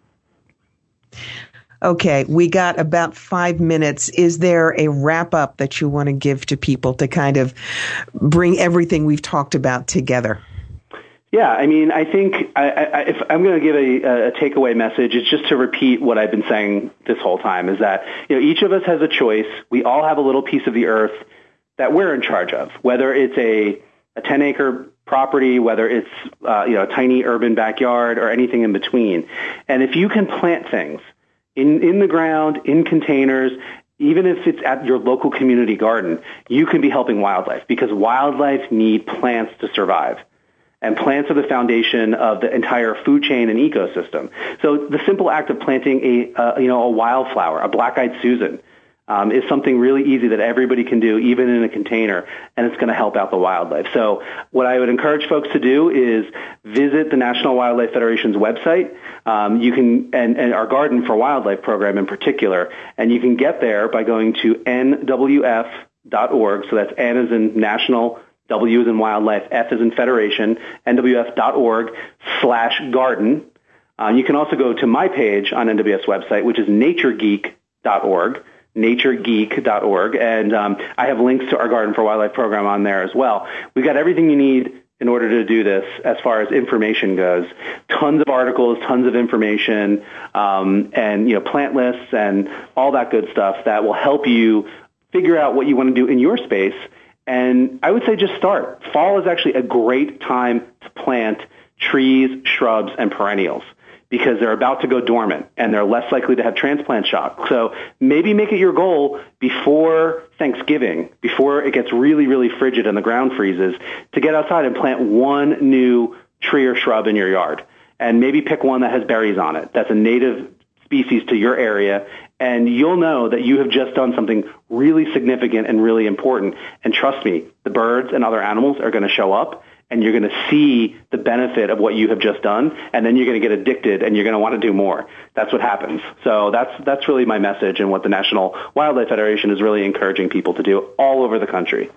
Okay, we got about five minutes. Is there a wrap-up that you want to give to people to kind of bring everything we've talked about together? Yeah, I mean, I think I, I, if I'm going to give a, a takeaway message, it's just to repeat what I've been saying this whole time, is that, you know, each of us has a choice. We all have a little piece of the earth that we're in charge of, whether it's a a ten-acre property, whether it's uh, you know, a tiny urban backyard or anything in between. And if you can plant things in, in the ground, in containers, even if it's at your local community garden, you can be helping wildlife, because wildlife need plants to survive. And plants are the foundation of the entire food chain and ecosystem. So the simple act of planting a uh, you know, a wildflower, a black-eyed Susan, Um, is something really easy that everybody can do, even in a container, and it's going to help out the wildlife. So what I would encourage folks to do is visit the National Wildlife Federation's website. Um, you can, and, and our Garden for Wildlife program in particular, and you can get there by going to N W F dot org. So that's N as in national, W as in wildlife, F as in federation, N W F dot org slash garden. Uh, you can also go to my page on N W F's website, which is nature geek dot org. nature geek dot org, and um, I have links to our Garden for Wildlife program on there as well. We've got everything you need in order to do this as far as information goes. Tons of articles, tons of information, um, and you know, plant lists and all that good stuff that will help you figure out what you want to do in your space. And I would say just start. Fall is actually a great time to plant trees, shrubs, and perennials, because they're about to go dormant and they're less likely to have transplant shock. So maybe make it your goal before Thanksgiving, before it gets really, really frigid and the ground freezes, to get outside and plant one new tree or shrub in your yard. And maybe pick one that has berries on it, that's a native species to your area, and you'll know that you have just done something really significant and really important. And trust me, the birds and other animals are going to show up, and you're going to see the benefit of what you have just done, and then you're going to get addicted, and you're going to want to do more. That's what happens. So that's that's really my message, and what the National Wildlife Federation is really encouraging people to do all over the country.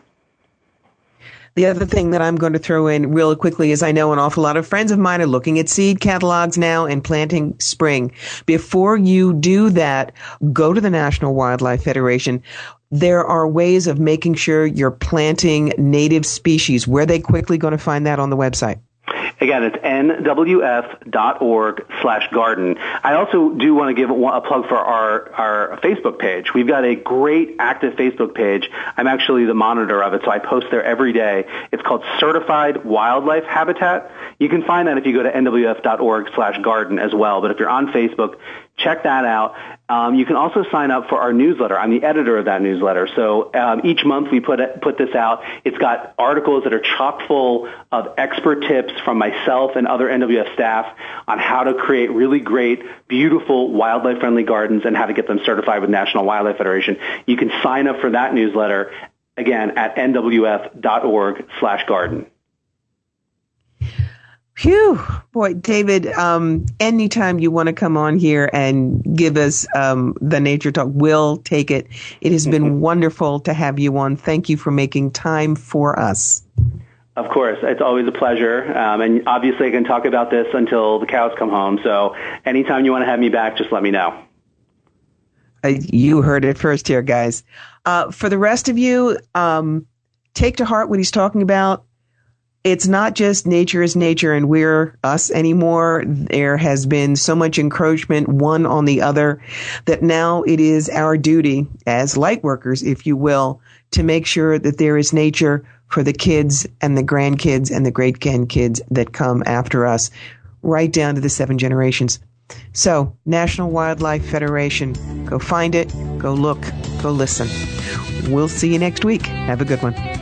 The other thing that I'm going to throw in real quickly is I know an awful lot of friends of mine are looking at seed catalogs now and planting spring. Before you do that, go to the National Wildlife Federation. There are ways of making sure you're planting native species. Where are they quickly going to find that on the website? Again, it's N W F dot org slash garden. I also do want to give a plug for our, our Facebook page. We've got a great active Facebook page. I'm actually the monitor of it, so I post there every day. It's called Certified Wildlife Habitat. You can find that if you go to N W F dot org slash garden as well. But if you're on Facebook, check that out. Um, you can also sign up for our newsletter. I'm the editor of that newsletter. So um, each month we put it, put this out. It's got articles that are chock full of expert tips from myself and other N W F staff on how to create really great, beautiful, wildlife-friendly gardens and how to get them certified with National Wildlife Federation. You can sign up for that newsletter, again, at N W F dot org slash garden. Phew, boy, David, um, anytime you want to come on here and give us um, the nature talk, we'll take it. It has been mm-hmm. wonderful to have you on. Thank you for making time for us. Of course. It's always a pleasure. Um, and obviously I can talk about this until the cows come home. So anytime you want to have me back, just let me know. Uh, you heard it first here, guys. Uh, for the rest of you, um, take to heart what he's talking about. It's not just nature is nature and we're us anymore. There has been so much encroachment one on the other that now it is our duty as light workers, if you will, to make sure that there is nature for the kids and the grandkids and the great grandkids that come after us, right down to the seven generations. So, National Wildlife Federation, go find it, go look, go listen. We'll see you next week. Have a good one.